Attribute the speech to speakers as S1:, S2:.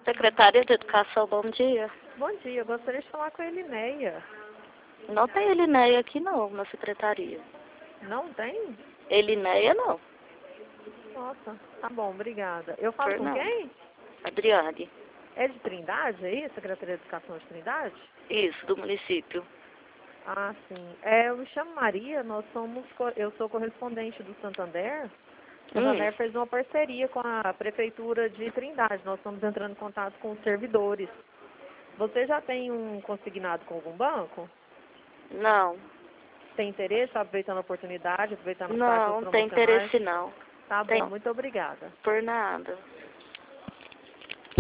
S1: Secretaria de Educação, bom dia.
S2: Bom dia, eu gostaria de falar com a Elineia.
S1: Não tem Elinéia aqui não, na secretaria.
S2: Não tem?
S1: Elinéia não.
S2: Nossa, tá bom, obrigada. Eu falo
S1: Por
S2: com
S1: não.
S2: quem?
S1: Adriane.
S2: É de Trindade aí? Secretaria de Educação de Trindade?
S1: Isso, do município.
S2: Ah, sim. Eu me chamo Maria, eu sou correspondente do Santander. O Santander fez uma parceria com a Prefeitura de Trindade. Nós estamos entrando em contato com os servidores. Você já tem um consignado com algum banco?
S1: Não.
S2: Tem interesse? Tá aproveitando a oportunidade, aproveitando as taxas
S1: Não, tem
S2: promocionais?
S1: interesse não.
S2: Tá
S1: Tem
S2: bom, muito obrigada.
S1: por nada.